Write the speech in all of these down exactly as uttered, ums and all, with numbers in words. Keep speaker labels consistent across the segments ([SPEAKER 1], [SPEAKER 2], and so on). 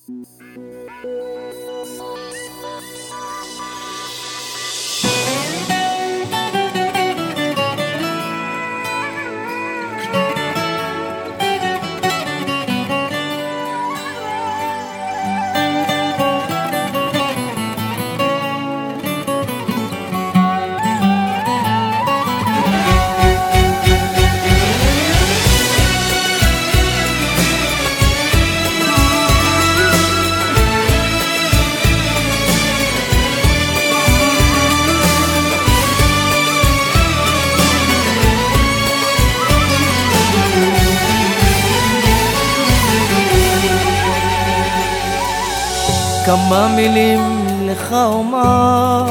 [SPEAKER 1] כמה מילים לך אומר,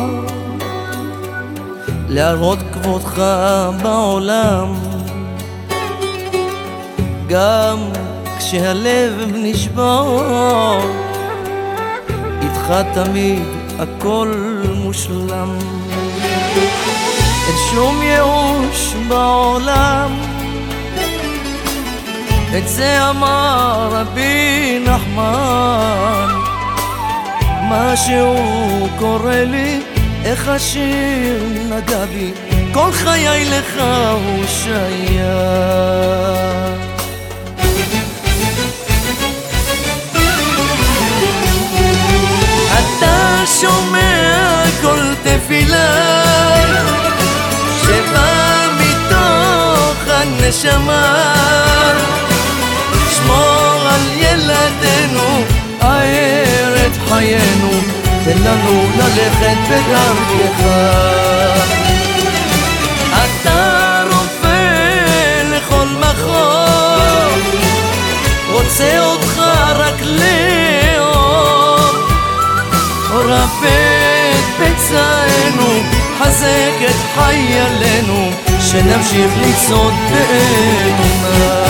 [SPEAKER 1] להראות כבודך בעולם, גם כשהלב נשבר, איתך תמיד הכל מושלם. אין שום ייאוש בעולם, את זה אמר רבי נחמן. משהו קורה לי, איך השיר נגע בי, כל חיי לך הוא שייך. אתה שומע כל תפילה שבא מתוך הנשמה, שמור על ילדינו, הער את חיינו, תן לנו ללכת בדרכך. אתה רופא לכל מחור, רוצה אותך רק לאור, רפא את פצענו, חזק את חיילינו, שנמשיך לצעוד באמונה.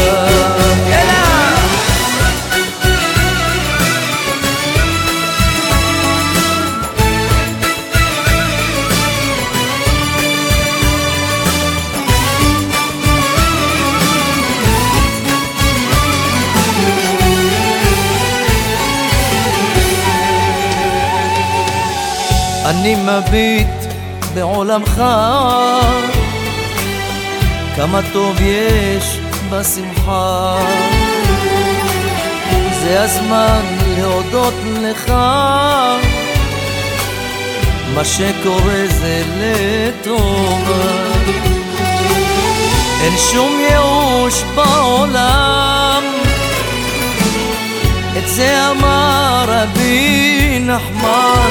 [SPEAKER 1] אני מביט בעולמך, כמה טוב יש בשמחה, זה הזמן להודות לך, מה שקורה זה לטובה. אין שום ייאוש בעולם, את זה אמר רבי נחמן.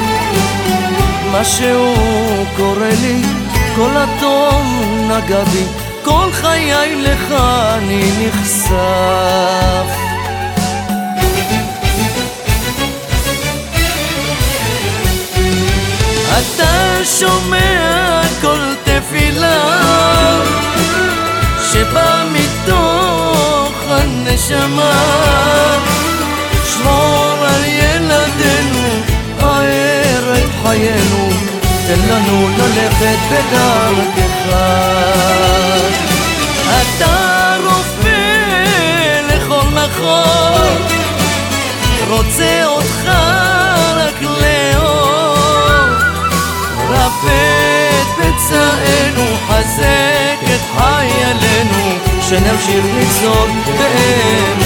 [SPEAKER 1] משהו קורה לי, כל הטוב נגע בי, כל חיי לך אני נחשף. אתה שומע כל תפילה שבא מתוך הנשמה, שמור על ילדינו, הער את חיינו, תן לנו ללכת בדרכך. אתה רופא לכל מחור, רוצה אותך רק לאור, רפא את פצענו, חזק את חיילינו, שנמשיך לצעוד באמונה.